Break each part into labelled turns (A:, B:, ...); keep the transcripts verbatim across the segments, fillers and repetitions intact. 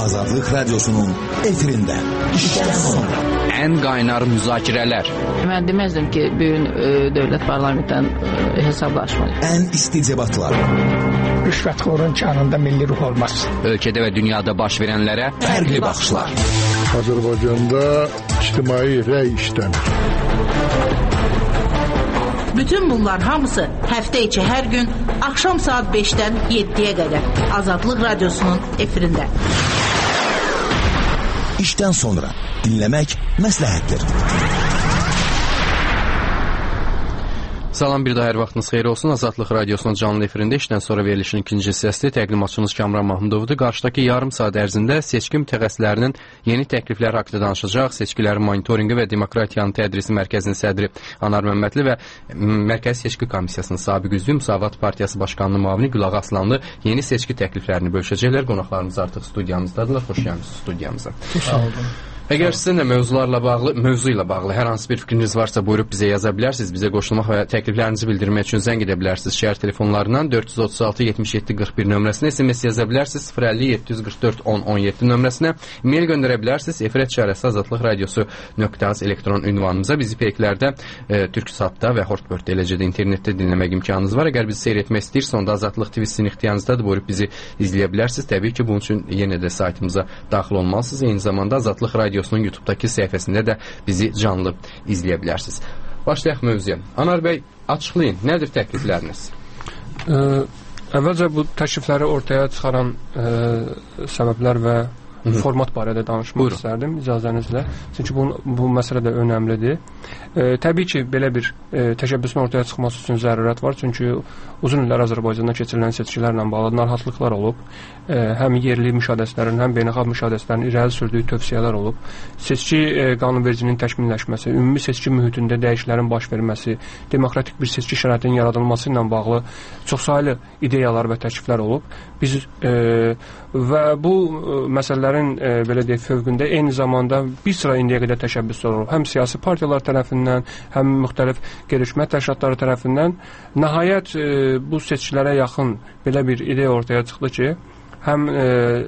A: Azadlıq Radyosu'nun efirində. İşten sonra.
B: Ən qaynar müzakirələr.
C: Mən deməzdim ki, bugün e, dövlət parlamentdən e, hesablaşmalı.
A: Ən isti debatlar.
D: Rüşvətxorun canında milli ruh olmaz.
B: Ölkədə və dünyada baş verənlərə
A: fərqli baxışlar.
E: Azərbaycanda ictimai rəy işləmir.
F: Bütün bunlar hamısı həftə içi hər gün axşam saat beşdən yeddiyə qədər Azadlıq Radyosu'nun efirində.
A: İşten sonra dinləmək məsləhətdir.
G: Salam, bir daha hər vaxtınız xeyir olsun. Azadlıq Radyosu'nun canlı efirində işdən sonra verilişin ikinci hissəsi təqdimatçınız Kamran Mahmudovdur. Qarşıdakı yarım saat ərzində seçki mütəxəssislərinin yeni təklifləri haqqında danışacaq. Seçkilərin monitorinqi və demokratiyanın tədrisi mərkəzinin sədri Anar Məmmədli və Mərkəzi Seçki Komissiyasının sabiq üzvü Müsavat Partiyası Başqanının müavini Gülağa Aslanlı yeni seçki təkliflərini bölüşəcəklər. Qonaqlarımız artıq studiyamızdadılar. Xoş gəlmisiniz studiyamıza.
D: Sağ olun.
G: Əgər sizin də mövzularla bağlı, mövzu ilə bağlı hər hansı bir fikriniz varsa buyurub bizə yaza bilərsiniz. Bizə qoşulmaq və təkliflərinizi bildirmək üçün zəng edə bilərsiniz. Şəhər telefonlarından dörd yüz otuz altı yetmiş yeddi qırx bir nömrəsinə, S M S yaza bilərsiniz. sıfır əlli yeddi yüz qırx dörd on on yeddi nömrəsinə, e-mail göndərə bilərsiniz. Efirət çarəsi Azadlıq Radiosu nöqtə az elektron ünvanımıza. Bizi peyklərdə e, Türksatda və Hortbird, eləcə də internetdə dinləmək imkanınız var. Əgər bizi seyr etmək istəyirsə, onda Azadlıq T V sizin ixtiyarınızdadır. Buyurub bizi izləyə bilərsiniz. Təbii ki, bunun üçün yenə də saytımıza daxil olmalısınız. Eyni zamanda Azadlıq Radiosunun YouTube'dakı səhifəsində də bizi canlı izləyə bilərsiniz. Başlayaq mövzuya. Anar bəy, açıqlayın, nədir təklifləriniz?
H: Ə, əvvəlcə bu təklifləri ortaya çıxaran ə, səbəblər və Hı -hı. format barədə danışmaq Buyurun. istərdim icazənizlə. Çünki bu, bu məsələ də önəmlidir. E, təbii ki, belə bir e, təşəbbüsün ortaya çıxması üçün zərurət var. Çünki uzun illər Azərbaycanda keçirilən seçkilərlə bağlı narahatlıqlar olub. E, həm yerli müşahidəçilərin, həm beynəlxalq müşahidəçilərin irəli sürdüyü tövsiyələr olub. Seçki e, qanunvericiliyin təkmilləşməsi, ümumi seçki mühitində dəyişikliklərin baş verməsi, demokratik bir seçki şəraitinin yaradılması ilə bağlı çoxsaylı ideyalar və təkliflər olub. Biz e, və bu e, məsələlərin e, belə deyək fövqündə eyni zamanda bir sıra indiyə qədər təşəbbüslər olub. Həm siyasi partiyalar tərəfindən, həm müxtəlif qeyri-hökumət təşkilatları tərəfindən nəhayət e, bu seçkilərə yaxın belə bir ideya ortaya çıxdı ki, həm e,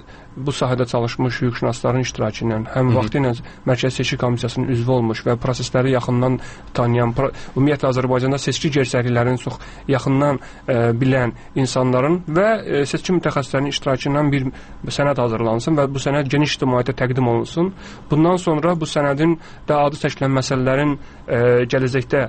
H: bu sahədə çalışmış hüquqşünasların iştirakı ilə, həm vaxtı ilə Mərkəzi Seçki Komissiyasının üzvü olmuş və prosesləri yaxından tanıyan, ümumiyyətlə Azərbaycanda seçki gerçəkliklərini çox yaxından e, bilən insanların və e, seçki mütəxəssislərinin iştirakı ilə bir sənəd hazırlansın və bu sənəd geniş ictimaiyyətə təqdim olunsun. Bundan sonra bu sənədin də adı çəkilən məsələlərin e, gələcəkdə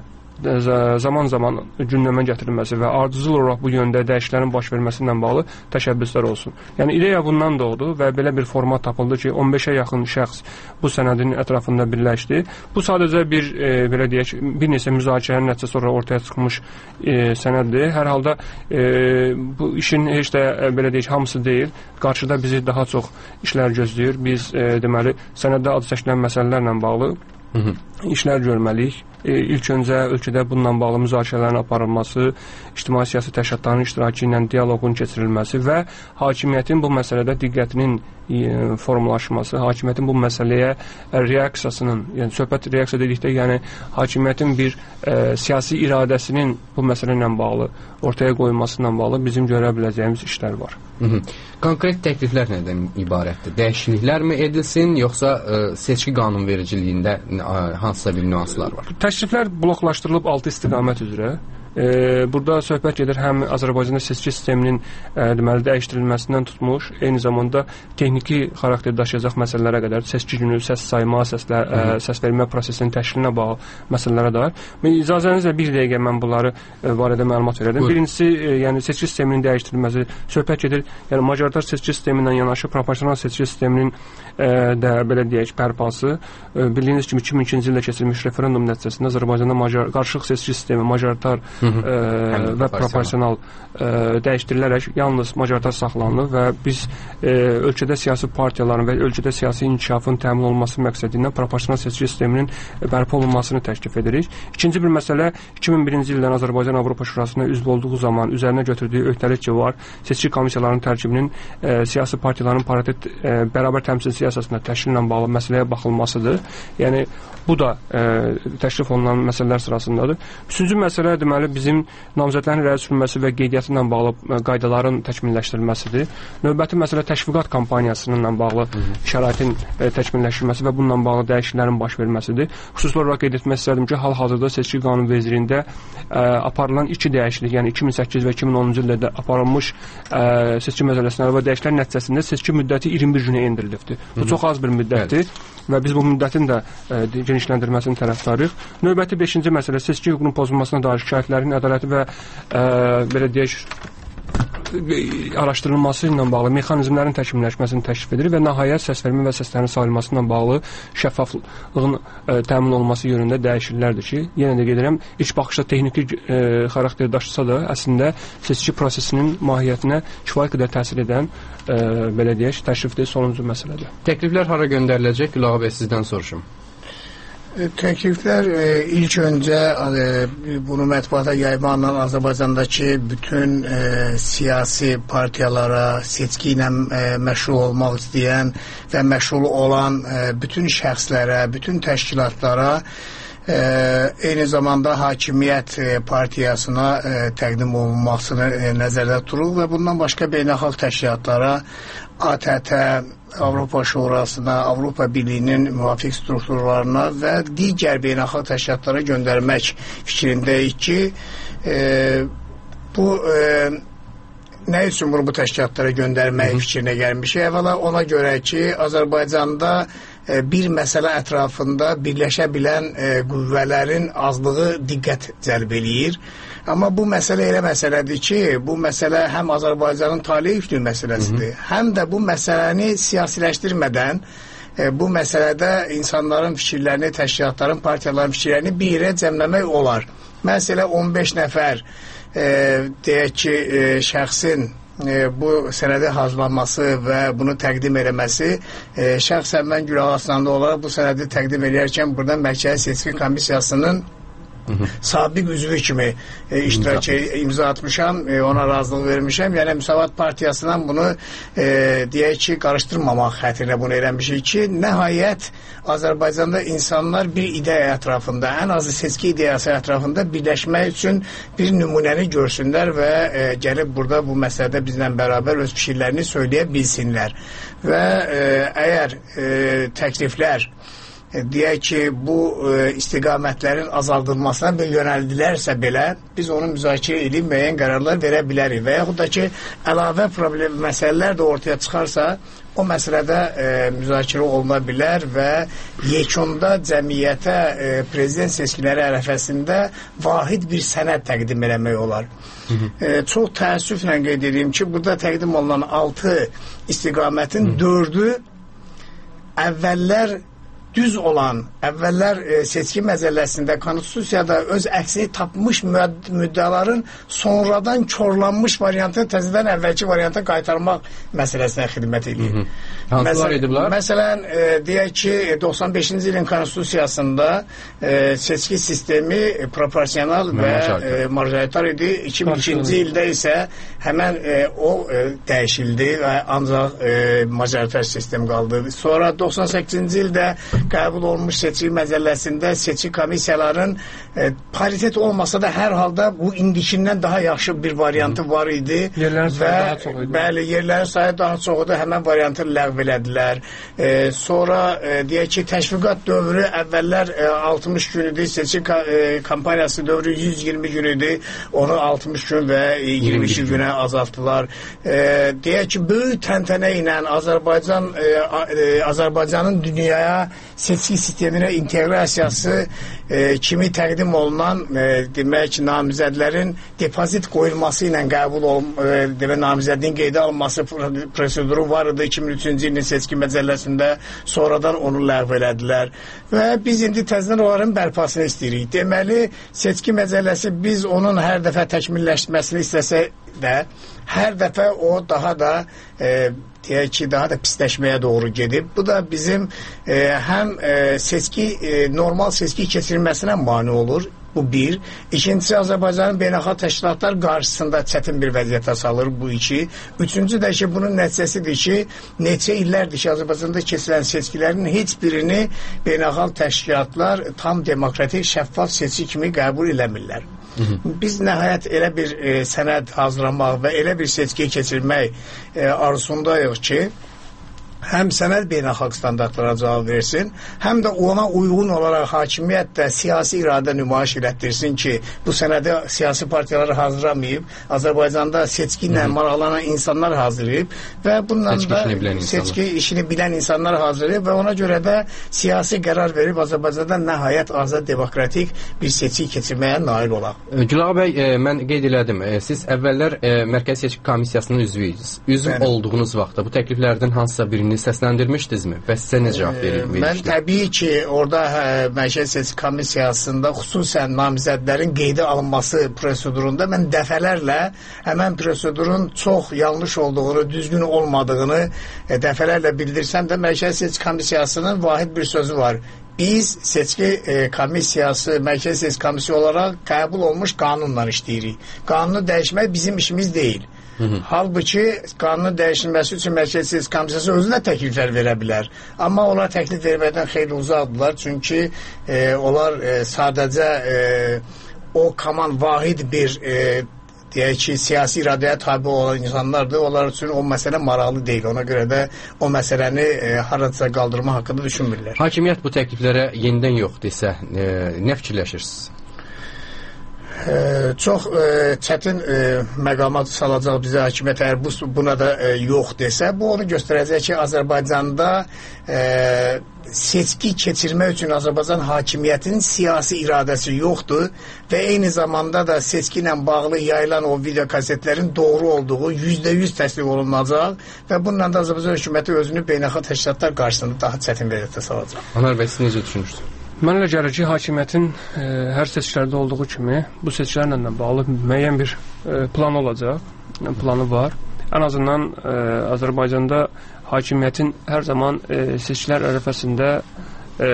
H: zaman zaman gündəmə gətirilməsi və ardıcıl olaraq bu yöndə dəyişikliklərin baş verməsi ilə bağlı təşəbbüslər olsun. Yəni ideya bundan doğdu və belə bir format tapıldı ki, on beşə yaxın şəxs bu sənədin ətrafında birləşdi. Bu sadəcə bir e, belə deyək, bir neçə müzakirənin nəticəsi sonra ortaya çıxmış e, sənəddir. Hər halda e, bu işin heç də e, belə deyək hamısı deyil. Qarşıda bizi daha çox işlər gözləyir. Biz e, deməli sənəddə adı çəkilən məsələlərlə bağlı Hı -hı. işlər görməliyik. E, ilk öncə ölkədə bununla bağlı müzakirələrin aparılması, ictimai-siyasi təşkilatların iştirakı ilə dialoqun keçirilməsi və hakimiyyətin bu məsələdə diqqətinin e, formalaşması, hakimiyyətin bu məsələyə reaksiyasının, yəni söhbət reaksiya dedikdə, yəni hakimiyyətin bir e, siyasi iradəsinin bu məsələ ilə bağlı ortaya qoyulması ilə bağlı bizim görə biləcəyimiz işlər var.
G: Hı -hı. Konkret təkliflər nədən ibarətdir? Dəyişikliklər mi edilsin, yoxsa e, seçki qanunvericiliyində e, hansısa bir nüanslar var?
H: Təkliflər bloklaşdırılıb altı istiqamət üzrə. E, burada söhbət gedir həm Azərbaycanda seçki sisteminin e, deməli dəyişdirilməsindən tutmuş, eyni zamanda texniki xarakter daşıyacaq məsələlərə qədər, seçki günü səs sayma, səslər, e, səs vermə prosesinin təşkilinə bağlı məsələlərə dair. İcazənizlə bir dəqiqə mən bunları e, barədə məlumat verərdim. Birincisi, e, yəni seçki sisteminin dəyişdirilməsi, söhbət gedir, yəni majoritar seçki sistemi ilə yanaşı proporsional seçki sisteminin e, də belə deyək bərpası. E, bildiyiniz kimi iki min ikinci ildə keçirilmiş referendum nəticəsində Azərbaycanda major, qarşılıq seçki sistemi, majoritar Hı -hı. E, və proporsional e, dəyişdirilərək yalnız majoritar saxlanılır və biz e, ölkədə siyasi partiyaların və ölkədə siyasi inkişafın təmin olunması məqsədi ilə proporsional seçki sisteminin bərpa olunmasını təklif edirik. İkinci bir məsələ, iki min birinci ildən Azərbaycan Avropa Şurasına üzv olduğu zaman üzərinə götürdüyü öhdəlik ki var, seçki komissiyalarının tərkibinin e, siyasi partiyaların paritet e, bərabər təmsil siyasətində təşkil ilə bağlı məsələyə baxılmasıdır. Yəni bu da e, təklif olunan məsələlər sırasındadır. Üçüncü məsələ deməli bizim namizədlərin irəli sürülməsi və qeydiyyatı ilə bağlı qaydaların təkmilləşdirilməsidir. Növbəti məsələ təşviqat kampaniyasıyla bağlı şəraitin təkmilləşdirilməsi və bununla bağlı dəyişikliklərin baş verməsidir. Xüsusi olaraq qeyd etmək istərdim ki, hal-hazırda seçki qanunvericiliyində aparılan iki dəyişiklik, yəni iki min səkkiz və iki min onuncu ildə aparılmış seçki məcəlləsinə və dəyişikliklər nəticəsində seçki müddəti iyirmi bir günə endirilibdir. Bu çox az bir müddətdir və biz bu müddətin də genişləndirilməsini tərəfdarıyıq. Növbəti beşinci məsələ seçki hüququnun pozulmasına dair şikayətlərin ədalətli və ə, belə deyək araşdırılması ilə bağlı mexanizmlərin təkmilləşməsini təklif edir və nəhayət səsvermə və səslərin sayılması ilə bağlı şəffaflığın ə, təmin olunması yönündə dəyişikliklərdir ki, yenə də qeyd edirəm, ilk baxışda texniki ə, xarakter daşısa da, əslində seçki prosesinin mahiyyətinə kifayət qədər təsir edən ə, belə deyək, təklifdir, sonuncu məsələdir.
G: Təkliflər hara göndəriləcək? Gülağa bəy, sizdən soruşum.
D: Təkliflər e, ilk öncə e, bunu mətbuata yaymanla Azərbaycandakı bütün e, siyasi partiyalara, seçki ilə e, məşğul olmaq istəyən və məşğul olan e, bütün şəxslərə, bütün təşkilatlara, e, eyni zamanda hakimiyyət e, partiyasına e, təqdim olunmasını e, nəzərdə tuturuq və bundan başqa beynəlxalq təşkilatlara, A T T, Avropa Şurasına, Avropa Birliyinin müvafiq strukturlarına və digər beynəlxalq təşkilatlara göndərmək fikrindəyik ki, e, bu e, nə üçün bunu bu təşkilatlara göndərmək fikrinə gəlmişik? Əvvəla ona görə ki, Azərbaycanda e, bir məsələ ətrafında birləşə bilən e, qüvvələrin azlığı diqqət cəlb eləyir. Amma bu məsələ elə məsələdir ki, bu məsələ həm Azərbaycanın taleyi yüklü məsələsidir, həm də bu məsələni siyasiləşdirmədən e, bu məsələdə insanların fikirlərini, təşkilatların, partiyaların fikirlərini bir yerə cəmləmək olar. Məsələ on beş nəfər e, deyək ki, e, şəxsin e, bu sənədi hazırlanması və bunu təqdim eləməsi, e, şəxsən mən Gülağa Aslanlı olaraq bu sənədi təqdim edərkən burada Mərkəzi Seçki Komissiyasının Hı -hı. sabiq üzvü kimi e, iştirak imza. imza atmışam, e, ona razılıq vermişəm. Yəni Müsavat Partiyasından bunu e, deyək ki, qarışdırmamaq xətrinə bunu eləmişik ki, nəhayət Azərbaycanda insanlar bir ideya ətrafında, ən azı seçki ideyası ətrafında birləşmək üçün bir nümunəni görsünlər və e, gəlib burada bu məsələdə bizlə bərabər öz fikirlərini söyləyə bilsinlər. Və e, əgər e, təkliflər deyək ki, bu e, istiqamətlərin azaldılmasına bir yönəldilərsə belə, biz onu müzakirə edib müəyyən qərarlar verə bilərik və yaxud da ki, əlavə problem məsələlər də ortaya çıxarsa, o məsələdə e, müzakirə oluna bilər və yekunda cəmiyyətə e, prezident seçkiləri ərəfəsində vahid bir sənəd təqdim eləmək olar. Hı -hı. E, çox təəssüflə qeyd edeyim ki, burada təqdim olunan altı istiqamətin dördü əvvəllər düz olan, əvvəllər e, seçki məcəlləsində, konstitusiyada öz əksini tapmış müddəaların sonradan korlanmış variantını təzədən əvvəlki varianta qaytarmaq məsələsinə xidmət edir.
G: Hansılar ediblər?
D: Məsələn, e, deyək ki, doxsan beşinci ilin konstitusiyasında e, seçki sistemi e, proporsional və e, majoritar idi. iki min ikinci ildə isə həmən e, o e, dəyişildi və ancaq e, majoritar sistem qaldı. Sonra doxsan səkkizinci ildə qəbul olunmuş seçki məcəlləsində seçki komissiyaların e, paritet olmasa da hər halda bu indikindən daha yaxşı bir variantı var idi.
H: Yerlərin sayı daha çox idi.
D: Bəli, yerlərin sayı daha çox idi. Həmən variantı ləğv elədilər. E, sonra e, deyək ki, təşviqat dövrü əvvəllər e, altmış gün idi. Seçki ka e, kampaniyası dövrü yüz iyirmi gün idi. Onu altmış gün və e, iyirmi iki günə azaltdılar. E, deyək ki, böyük təntənə ilə Azərbaycan e, e, Azərbaycanın dünyaya seçki sisteminə inteqrasiyası e, kimi təqdim olunan e, demək ki, namizədlərin depozit qoyulması ilə qəbul ol, e, demək, namizədliyin qeydə alınması proseduru var idi iki min üçüncü ilin seçki məcəlləsində, sonradan onu ləğv elədilər və biz indi təzədən onların bərpasını istəyirik. Deməli, seçki məcəlləsi biz onun hər dəfə təkmilləşməsini istəsə də, hər dəfə o daha da e, deyək ki, daha da pisləşməyə doğru gedib. Bu da bizim e, həm e, seçki, e, normal seçki keçirilməsinə mane olur. Bu bir. İkincisi, Azərbaycanın beynəlxalq təşkilatlar qarşısında çətin bir vəziyyətə salır bu iki. Üçüncü də ki, bunun nəticəsidir ki, neçə illərdir ki, Azərbaycanda keçirilən seçkilərin heç birini beynəlxalq təşkilatlar tam demokratik, şəffaf seçki kimi qəbul eləmirlər. Hı -hı. Biz nəhayət elə bir e, sənəd hazırlamaq və elə bir seçkiyə keçirmək e, arzusundayıq ki, həm sənəd beynəlxalq standartlara cavab versin, həm də ona uyğun olaraq hakimiyyət də siyasi iradə nümayiş elətdirsin ki, bu sənədi siyasi partiyaları hazırlamayıb, Azərbaycanda seçki ilə maraqlanan insanlar hazırlayıb və bununla
G: seçki
D: da
G: işini bilən
D: seçki işini bilən insanlar hazırlayıb və ona görə də siyasi qərar verib Azərbaycanda nəhayət azad demokratik bir seçki keçirməyə nail olaq.
G: Gülağa bəy, e, mən qeyd elədim, e, siz əvvəllər e, Mərkəzi Seçki Komissiyasının üzvüydünüz. Üzv Bəli. olduğunuz vaxtda bu təkliflərdən hansısa birini səsləndirmişdinizmi və sizə nə cavab verilmişdi?
D: Mən təbii ki, orada hə, Mərkəzi Seçki Komissiyasında xüsusən namizədlərin qeydə alınması prosedurunda mən dəfələrlə həmən prosedurun çox yanlış olduğunu, düzgün olmadığını e, dəfələrlə bildirsəm də Mərkəzi Seçki Komissiyasının vahid bir sözü var. Biz seçki e, komissiyası, Mərkəzi Seçki Komissiyası olaraq qəbul olmuş qanunla işləyirik. Qanunu dəyişmək bizim işimiz deyil. Hı -hı. Halbuki qanunun dəyişilməsi üçün Mərkəzi Seçki Komissiyası özünə təkliflər verə bilər. Amma onlar təklif verməkdən xeyli uzaqdırlar. Çünki e, onlar e, sadəcə e, o kaman vahid bir e, deyək ki, siyasi iradəyə tabi olan insanlardır. Onlar üçün o məsələ maraqlı deyil. Ona görə də o məsələni e, haradasa qaldırma haqqında düşünmürlər.
G: Hakimiyyət bu təkliflərə yenidən yox desə, e, nə fikirləşirsiniz?
D: E, çox e, çətin e, məqamat salacaq bizə hakimiyyət əgər bu, buna da e, yox desə, bu onu göstərəcək ki, Azərbaycanda e, seçki keçirmək üçün Azərbaycan hakimiyyətinin siyasi iradəsi yoxdur və eyni zamanda da seçki ilə bağlı yayılan o video kasetlərin doğru olduğu yüzdə yüz təsdiq olunacaq və bununla da Azərbaycan hökuməti özünü beynəlxalq təşkilatlar qarşısında daha çətin vəziyyətə salacaq.
G: Anar bəy, siz necə düşünürsünüz?
H: Mən elə gəlir ki, hakimiyyətin e, hər seçkilərdə olduğu kimi bu seçkilərlə də bağlı müəyyən bir e, plan olacaq, planı var. Ən azından e, Azərbaycanda hakimiyyətin hər zaman e, seçkilər ərəfəsində e,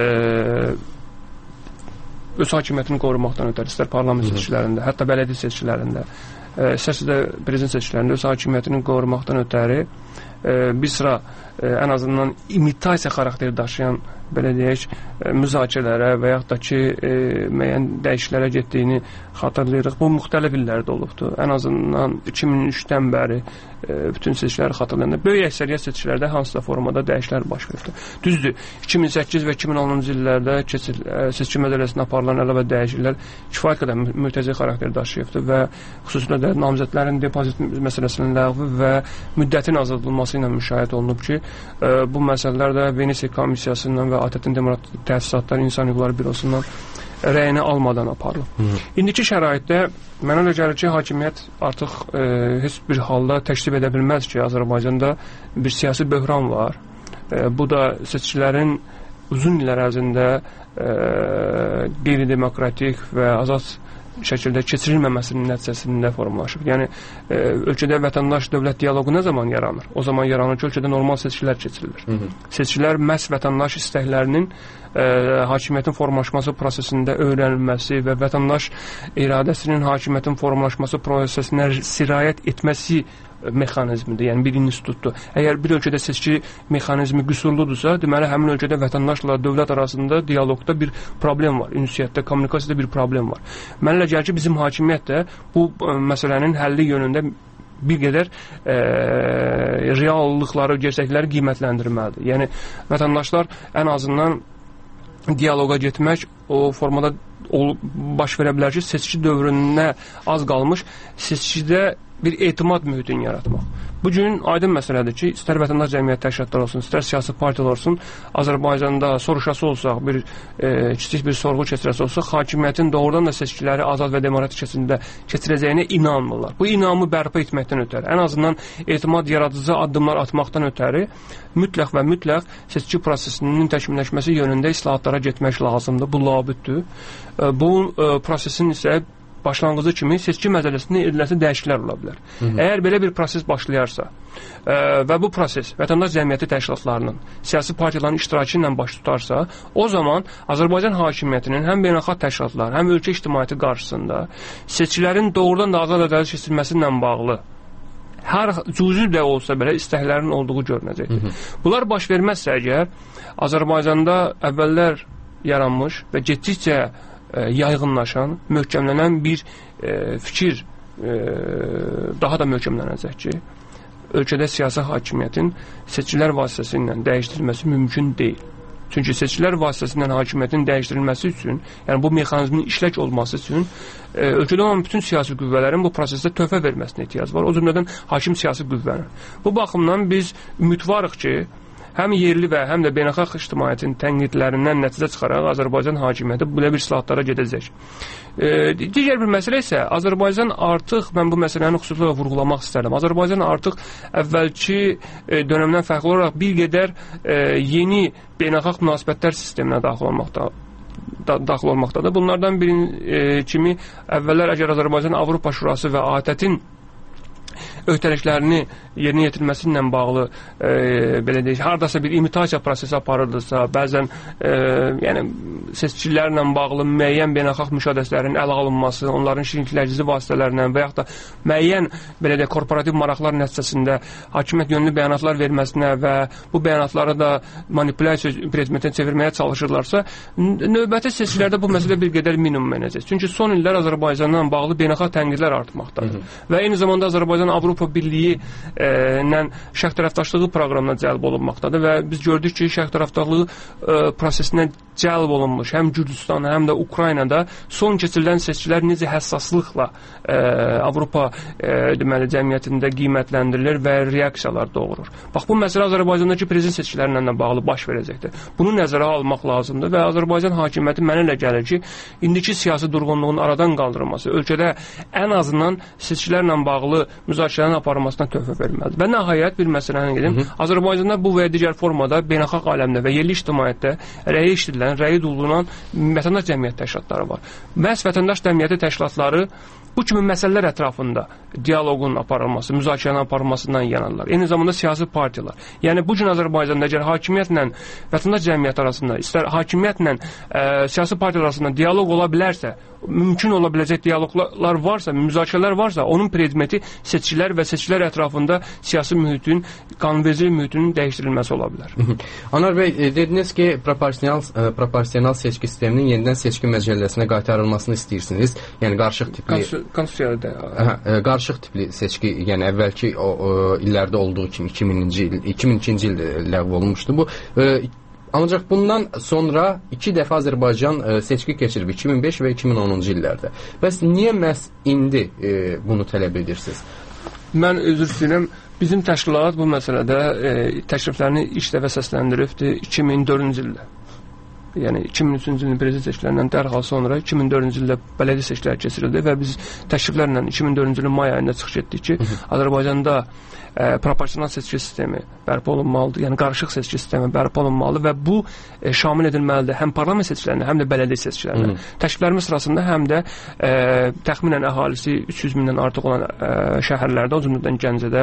H: öz hakimiyyətini qorumaqdan ötəri, istər parlament seçkilərində, hətta bələdiyyə seçkilərində, e, istərsə də prezident seçkilərində öz hakimiyyətini qorumaqdan ötəri e, bir sıra e, ən azından imitasiya xarakteri daşıyan belə deyək, müzakirələrə və yaxud da ki, e, müəyyən dəyişiklərə getdiyini xatırlayırıq. Bu, müxtəlif illərdə olubdur. Ən azından iki min üçdən bəri e, bütün seçkiləri xatırlayanda böyük əksəriyyət seçkilərdə hansısa formada dəyişiklər baş veribdir. Düzdür, iki min səkkiz və iki min onuncu illərdə keçil, e, seçki məcəlləsində aparılan əlavə dəyişiklər kifayət qədər mürtəzi xarakter daşıyıbdır və xüsusilə də namizədlərin depozit məsələsinin ləğvi və müddətin azaldılması ilə müşahidə olunub ki, e, bu məsələlər də Venesiya Komissiyasından və ATƏT-in Demokratik Təsisatlar İnsan Hüquqları Bürosundan rəyini almadan aparılıb. Hı -hı. İndiki şəraitdə mənə elə gəlir ki, hakimiyyət artıq e, heç bir halda təklif edə bilməz ki, Azərbaycanda bir siyasi böhran var. E, bu da seçkilərin uzun illər ərzində e, qeyri-demokratik və azad şəkildə keçirilməməsinin nəticəsində formalaşıb. Yəni, e, ölkədə vətəndaş-dövlət dialoqu nə zaman yaranır? O zaman yaranır ki, ölkədə normal seçkilər keçirilir. Hı -hı. Seçkilər məhz vətəndaş istəklərinin e, hakimiyyətin formalaşması prosesində öyrənilməsi və vətəndaş iradəsinin hakimiyyətin formalaşması prosesinə sirayət etməsi mexanizmidir, yəni bir institutdur. Əgər bir ölkədə seçki mexanizmi qüsurludursa, deməli həmin ölkədə vətəndaşla dövlət arasında dialoqda bir problem var, ünsiyyətdə, kommunikasiyada bir problem var. Mən elə gəlir ki, bizim hakimiyyət də bu ə, məsələnin həlli yönündə bir qədər e, reallıqları, gerçəkləri qiymətləndirməlidir. Yəni vətəndaşlar ən azından dialoqa getmək o formada ol, baş verə bilər ki, seçki dövrünə az qalmış seçkidə bir etimad mühitini yaratmaq. Bu gün aydın məsələdir ki, istər vətəndaş cəmiyyət təşkilatları olsun, istər siyasi partiyalar olsun, Azərbaycanda soruşası olsaq, bir e, kiçik bir sorğu keçirəsi olsaq, hakimiyyətin doğrudan da seçkiləri azad və demokratik şəkildə keçirəcəyinə inanmırlar. Bu inamı bərpa etməkdən ötəri, ən azından etimad yaradıcı addımlar atmaqdan ötəri mütləq və mütləq seçki prosesinin təkmilləşməsi yönündə islahatlara getmək lazımdır. Bu labüddür. E, bu e, prosesin isə başlanğıcı kimi seçki məcəlləsində ediləsi dəyişikliklər ola bilər. Hı -hı. Əgər belə bir proses başlayarsa e, və bu proses vətəndaş cəmiyyəti təşkilatlarının, siyasi partiyaların iştirakı ilə baş tutarsa, o zaman Azərbaycan hakimiyyətinin həm beynəlxalq təşkilatlar, həm ölkə ictimaiyyəti qarşısında seçkilərin doğrudan da azad ədalət keçirilməsi ilə bağlı hər cüzi də olsa belə istəklərin olduğu görünəcəkdir. Hı -hı. Bunlar baş verməzsə əgər Azərbaycanda əvvəllər yaranmış və getdikcə e, yayğınlaşan, möhkəmlənən bir e, fikir e, daha da möhkəmlənəcək ki, ölkədə siyasi hakimiyyətin seçkilər vasitəsilə dəyişdirilməsi mümkün deyil. Çünki seçkilər vasitəsilə hakimiyyətin dəyişdirilməsi üçün, yəni bu mexanizmin işlək olması üçün e, ölkədə olan bütün siyasi qüvvələrin bu prosesdə töhfə verməsinə ehtiyac var. O cümlədən hakim siyasi qüvvənin. Bu baxımdan biz ümidvarıq ki, həm yerli və həm də beynəlxalq ictimaiyyətin tənqidlərindən nəticə çıxaraq Azərbaycan hakimiyyəti belə bir islahatlara gedəcək. E, digər bir məsələ isə Azərbaycan artıq, mən bu məsələni xüsusilə vurğulamaq istərdim, Azərbaycan artıq əvvəlki e, dönəmdən fərqli olaraq bir qədər e, yeni beynəlxalq münasibətlər sisteminə daxil olmaqda da, daxil olmaqdadır. Bunlardan birin e, kimi əvvəllər əgər Azərbaycan Avropa Şurası və A T Ə-tin öhdəliklərini yerinə yetirməsi ilə bağlı e, belə deyək, hardasa bir imitasiya prosesi aparılırsa, bəzən e, yəni seçkilərlə bağlı müəyyən beynəlxalq müşahidəçilərin ələ alınması, onların şirinləşdirici vasitələrlə və yaxud da müəyyən belə deyək, korporativ maraqlar nəticəsində hakimiyyət yönlü bəyanatlar verməsinə və bu bəyanatları da manipulyasiya predmetinə çevirməyə çalışırlarsa, növbəti seçkilərdə bu məsələ bir qədər minimum mənəcək. Çünki son illər Azərbaycanla bağlı beynəlxalq tənqidlər artmaqdadır. Hı -hı. Və eyni zamanda Azərbaycan Avropa Birliyi ilə şərq tərəfdaşlığı proqramına cəlb olunmaqdadır və biz gördük ki, şərq tərəfdaşlığı e, prosesinə cəlb olunmuş həm Gürcüstan, həm də Ukraynada son keçirilən seçkilər necə həssaslıqla e, Avropa e, deməli cəmiyyətində qiymətləndirilir və reaksiyalar doğurur. Bax, bu məsələ Azərbaycandakı prezident seçkilərlə də bağlı baş verəcəkdir. Bunu nəzərə almaq lazımdır və Azərbaycan hakimiyyəti mənə elə gəlir ki, indiki siyasi durğunluğun aradan qaldırılması, ölkədə ən azından seçkilərlə bağlı müzakirələrin aparılmasına töhfə verilməlidir. Və nəhayət bir məsələni gedim. Hı -hı. Azərbaycanda bu və ya digər formada beynəlxalq aləmdə və yerli ictimaiyyətdə rəyi eşidilən, rəyi duyulan vətəndaş cəmiyyət təşkilatları var. Məhz vətəndaş cəmiyyəti təşkilatları bu kimi məsələlər ətrafında dialoqun aparılması, müzakirələrin aparılmasından yanarlar. Eyni zamanda siyasi partiyalar. Yəni bu gün Azərbaycanda əgər hakimiyyətlə vətəndaş cəmiyyəti arasında, istər hakimiyyətlə e, siyasi partiyalar arasında dialoq ola bilərsə, mümkün ola biləcək dialoqlar varsa, müzakirələr varsa, onun predmeti seçkilər və seçkilər ətrafında siyasi mühitin, qanunvericilik mühitinin dəyişdirilməsi ola bilər.
G: Anar bəy, e, dediniz ki, proporsional, e, proporsional seçki sisteminin yenidən seçki məcəlləsinə qaytarılmasını istəyirsiniz. Yəni qarışıq tipli
H: Konstitusiyada.
G: Hə, qarışıq tipli seçki, yəni əvvəlki o, o illərdə olduğu kimi iki mininci il, iki min ikinci ildə ləğv olunmuşdu bu. E, Ancaq bundan sonra iki dəfə Azərbaycan e, seçki keçirib iki min beş və iki min onuncu illərdə. Bəs niyə məhz indi e, bunu tələb edirsiniz?
H: Mən üzr istəyirəm. Bizim təşkilat bu məsələdə e, təkliflərini ilk dəfə səsləndiribdi iki min dördüncü ildə. Yəni iki min üçüncü ilin prezident seçkilərindən dərhal sonra iki min dördüncü ildə bələdiyyə seçkiləri keçirildi və biz təkliflərlə iki min dördüncü ilin may ayında çıxış etdik ki, Azərbaycanda e, proporsional seçki sistemi bərpa olunmalıdır. Yəni qarışıq seçki sistemi bərpa olunmalıdır və bu e, şamil edilməlidir həm parlament seçkilərinə, həm də bələdiyyə seçkilərinə. Təkliflərimiz sırasında həm də e, təxminən əhalisi üç yüz mindən artıq olan e, şəhərlərdə, o cümlədən Gəncədə,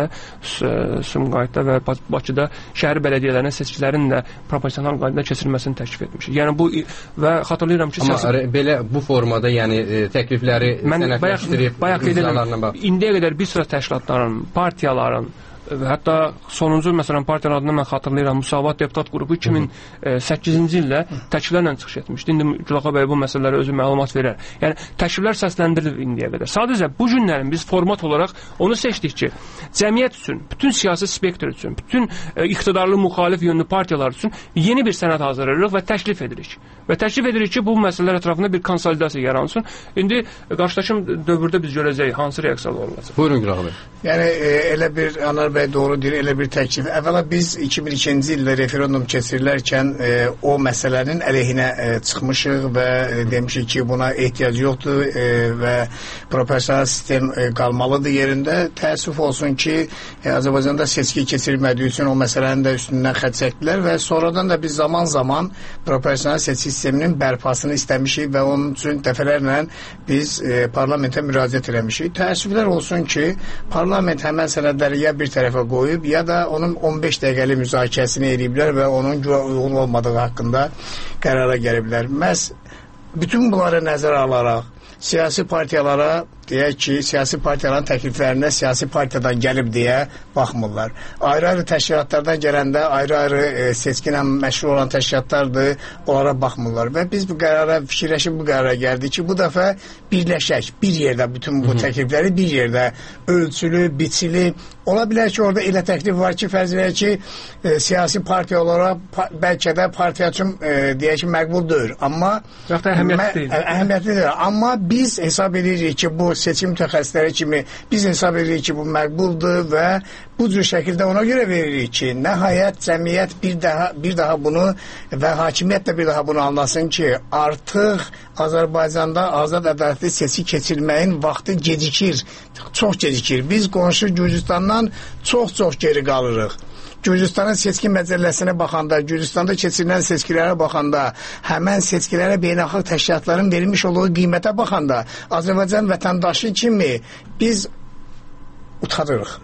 H: Sumqayıtda və Bakıda şəhər bələdiyyələrinin seçkilərinin də proporsional qaydada keçirilməsini təklif etmişik. Yəni bu və xatırlayıram ki,
G: amma siyasi... belə bu formada, yəni e, təklifləri sənədləşdirib,
H: bayaq bayaq indiyə qədər bir sıra təşkilatların, partiyaların və hətta sonuncu məsələn partiyalar adına mən xatırlayıram, Müsavat Deputat qrupu iki min səkkizinci ildə təkliflərlə çıxış etmişdi. İndi Gülaxa bəy bu məsələlərə özü məlumat verər. Yəni təkliflər səsləndirilib indiyə qədər. Sadəcə bu günlərin biz format olaraq onu seçdik ki, cəmiyyət üçün, bütün siyasi spektr üçün, bütün e, iqtidarlı müxalif yönlü partiyalar üçün yeni bir sənəd hazırlayırıq və təklif edirik. Və təklif edirik ki, bu məsələlər ətrafında bir konsolidasiya yaransın. İndi qarşıdakı dövrdə biz görəcəyik hansı reaksiyalar olacaq.
G: Buyurun Gülaxa bəy.
D: Yəni e, elə bir Anar bəy doğru deyir, elə bir təklif. Əvvəla biz iki min ikinci ildə referendum keçirilərkən e, o məsələnin əleyhinə e, çıxmışıq və e, demişik ki, buna ehtiyac yoxdur e, və proporsional sistem e, qalmalıdır yerində. Təəssüf olsun ki, e, Azərbaycanda seçki keçirilmədiyi üçün o məsələnin də üstündən xətt çəkdilər və sonradan da biz zaman-zaman proporsional seçki sisteminin bərpasını istəmişik və onun üçün dəfələrlə biz e, parlamentə müraciət eləmişik. Təəssüflər olsun ki, parlament həmən sənədləri ya bir tərəfə qoyub, ya da onun on beş dəqiqəlik müzakirəsini ediblər və onun uyğun olmadığı haqqında qərara gəliblər. Məhz bütün bunları nəzərə alaraq siyasi partiyalara deyək ki, siyasi partiyaların təkliflərinə siyasi partiyadan gəlib deyə baxmırlar. Ayrı-ayrı təşkilatlardan gələndə ayrı-ayrı e, seçkinlə məşğul olan təşkilatlardır, onlara baxmırlar. Və biz bu qərara fikirləşib bu qərara gəldik ki, bu dəfə birləşək, bir yerdə bütün bu təklifləri bir yerdə ölçülü, biçili. Ola bilər ki, orada elə təklif var ki, fərz edək ki, e, siyasi partiya olaraq pa bəlkə də partiya üçün e, deyək ki, məqbul deyil. Amma
H: əhəmiyyətli deyil.
D: Əhəmiyyətli deyil. Amma biz hesab edirik ki, bu seçim mütəxəssisləri kimi biz hesab edirik ki, bu məqbuldur və bu cür şəkildə ona görə veririk ki, nəhayət cəmiyyət bir daha bir daha bunu və hakimiyyət də bir daha bunu anlasın ki, artıq Azərbaycanda azad ədalətli seçki keçirməyin vaxtı gecikir, çox gecikir. Biz qonşu Gürcüstandan çox-çox geri qalırıq. Gürcüstanın seçki məcəlləsinə baxanda, Gürcüstanda keçirilən seçkilərə baxanda, həmən seçkilərə beynəlxalq təşkilatların verilmiş olduğu qiymətə baxanda, Azərbaycan vətəndaşı kimi biz utanırıq.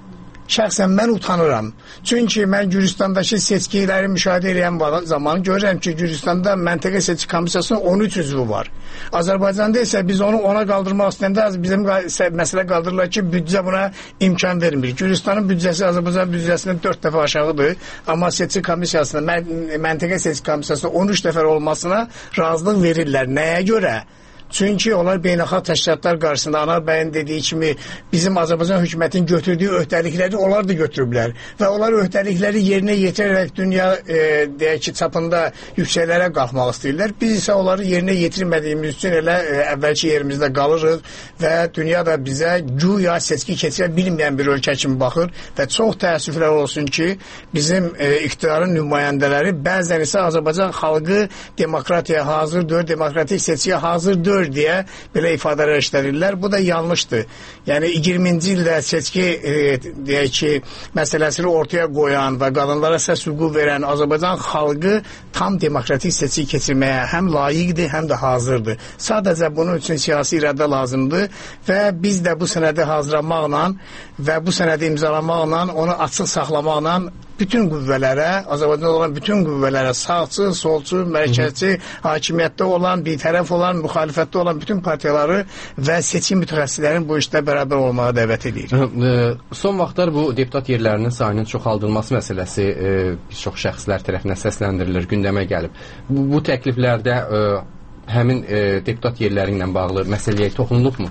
D: Şəxsən mən utanıram. Çünki mən Gürcüstandakı seçkiləri müşahidə edən zaman görürəm ki, Gürcüstanda məntəqə seçki komissiyasının on üç üzvü var. Azərbaycanda isə biz onu ona qaldırmaq istəyəndə bizim məsələ qaldırırlar ki, büdcə buna imkan vermir. Gürcüstanın büdcəsi Azərbaycan büdcəsindən dörd dəfə aşağıdır. Amma seçki komissiyasına, məntəqə seçki komissiyasına on üç dəfə olmasına razılıq verirlər. Nəyə görə? Çünki onlar beynəlxalq təşkilatlar qarşısında Anar bəyin dediyi kimi bizim Azərbaycan hökumətinin götürdüyü öhdəlikləri onlar da götürüblər və onlar öhdəlikləri yerinə yetirərək dünya e, deyək ki, çapında yüksəklərə qalxmaq istəyirlər. Biz isə onları yerinə yetirmədiyimiz üçün elə e, əvvəlki yerimizdə qalırıq və dünya da bizə güya seçki keçirə bilməyən bir ölkə kimi baxır və çox təəssüflər olsun ki, bizim e, iqtidarın nümayəndələri bəzən isə Azərbaycan xalqı demokratiyaya hazırdır, demokratik seçkiyə hazırdır deyə belə ifadələr işlədirlər. Bu da yanlışdır. Yəni iyirminci ildə seçki e, deyək ki, məsələsini ortaya qoyan və qadınlara səs hüququ verən Azərbaycan xalqı tam demokratik seçki keçirməyə həm layiqdir, həm də hazırdır. Sadəcə bunun üçün siyasi iradə lazımdır və biz də bu sənədi hazırlamaqla və bu sənədi imzalamaqla, onu açıq saxlamaqla bütün qüvvələrə, Azərbaycanda olan bütün qüvvələrə, sağçı, solçu, mərkəzçi, hakimiyyətdə olan, bir tərəf olan, müxalifətdə olan bütün partiyaları və seçim mütəxəssislərin bu işdə bərabər olmağa dəvət edir.
G: Son vaxtlar bu deputat yerlərinin sayının çoxaldılması məsələsi e, bir çox şəxslər tərəfindən səsləndirilir, gündəmə gəlib. Bu, bu təkliflərdə e, həmin e, deputat yerləri ilə bağlı məsələyə toxunulubmu?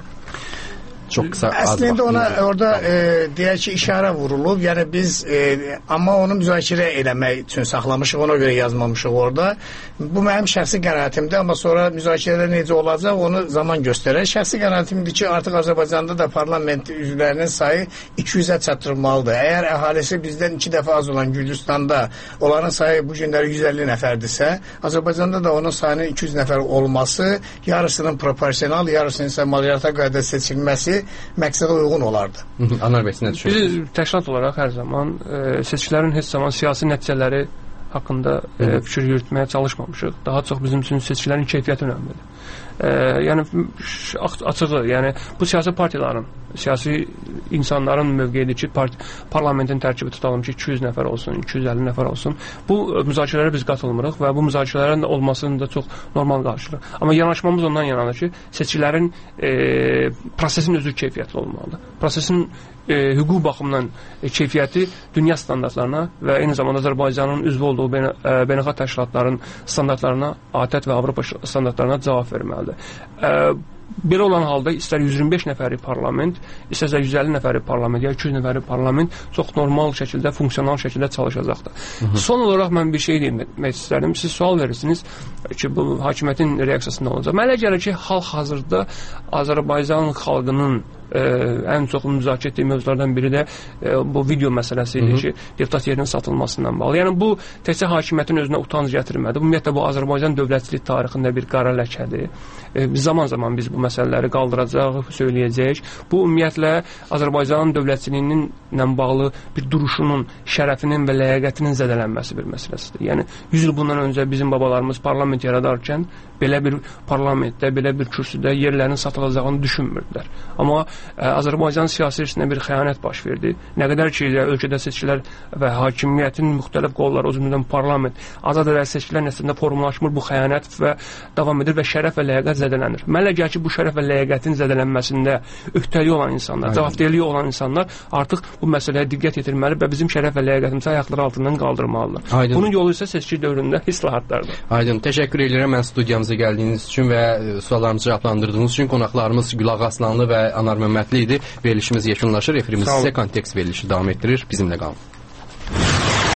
G: Çox qısa.
D: Əslində ona orada e, deyək ki, işarə vurulub. Yəni biz e, amma onu müzakirə eləmək üçün saxlamışıq, ona görə yazmamışıq orada. Bu mənim şəxsi qənaətimdir, amma sonra müzakirələr necə olacaq onu zaman göstərər. Şəxsi qənaətimdir ki, artıq Azərbaycanda da parlament üzvlərinin sayı iki yüzə çatdırılmalıdır. Əgər əhalisi bizdən iki dəfə az olan Gürcüstanda onların sayı bu günləri yüz əlli nəfərdirsə, Azərbaycanda da onun sayının iki yüz nəfər olması, yarısının proporsional, yarısının isə malyarata qayda seçilməsi məqsədə uyğun olardı.
G: Anar bəy, nə düşünürsünüz?
H: Biz təşkilat olaraq hər zaman e, seçkilərin heç zaman siyasi nəticələri haqqında e, fikir yürütməyə çalışmamışıq. Daha çox bizim üçün seçkilərin keyfiyyəti önəmlidir. E, yəni açığı, yəni bu siyasi partiyaların, siyasi insanların mövqeyidir ki, part parlamentin tərkibi tutalım ki, iki yüz nəfər olsun, iki yüz əlli nəfər olsun. Bu müzakirələrə biz qatılmırıq və bu müzakirələrin olmasını da çox normal qarşılıq. Amma yanaşmamız ondan yanadır ki, seçkilərin e, prosesin özü keyfiyyətli olmalıdır. Prosesin e, hüquq baxımından e, keyfiyyəti dünya standartlarına və eyni zamanda Azərbaycanın üzvü olduğu beynəlxalq təşkilatların standartlarına, ATƏT və Avropa standartlarına cavab verməlidir. E, Belə olan halda istər yüz iyirmi beş nəfəri parlament, istərsə yüz əlli nəfəri parlament, ya iki yüz nəfəri parlament çox normal şəkildə, funksional şəkildə çalışacaqdır. Hı -hı. Son olaraq mən bir şey demək istərdim. Siz sual verirsiniz ki, bu hakimiyyətin reaksiyası nə olacaq? Mənə gəlir ki, hal-hazırda Azərbaycan xalqının e, ən çox müzakirə etdiyi mövzulardan biri də e, bu video məsələsi idi ki, deputat yerinin satılmasından bağlı. Yəni bu təkcə hakimiyyətin özünə utanc gətirmədi. Ümumiyyətlə bu Azərbaycan dövlətçilik tarixində bir qara ləkədir. E, zaman-zaman biz bu məsələləri qaldıracaq, söyləyəcək. Bu ümumiyyətlə Azərbaycanın dövlətçiliyinin ilə bağlı bir duruşunun, şərəfinin və ləyaqətinin zədələnməsi bir məsələsidir. Yəni yüz il bundan öncə bizim babalarımız parlament yaradarkən belə bir parlamentdə, belə bir kürsüdə yerlərin satılacağını düşünmürdülər. Amma Azərbaycan siyasi hissində bir xəyanət baş verdi. Nə qədər ki, ölkədə seçkilər və hakimiyyətin müxtəlif qolları, o cümlədən parlament, azad edilən seçkilər nəticəsində formalaşmır bu xəyanət və davam edir və şərəf və ləyaqət zədələnir. Mən elə gəlir ki, bu şərəf və ləyaqətin zədələnməsində öhdəliyi olan insanlar, cavabdehliyi olan insanlar artıq bu məsələyə diqqət yetirməli və bizim şərəf və ləyaqətimizi ayaqları altından qaldırmalıdır. Aydın. Bunun yolu isə seçki dövründə islahatlardır.
G: Aydın, təşəkkür edirəm mən studiyamıza gəldiyiniz üçün və suallarımızı cavablandırdığınız üçün. Qonaqlarımız Gülağa Aslanlı və Anar Məmmədli idi. Verilişimiz yekunlaşır. Efirimiz sizə kontekst verilişi davam etdirir. Bizimlə qalın.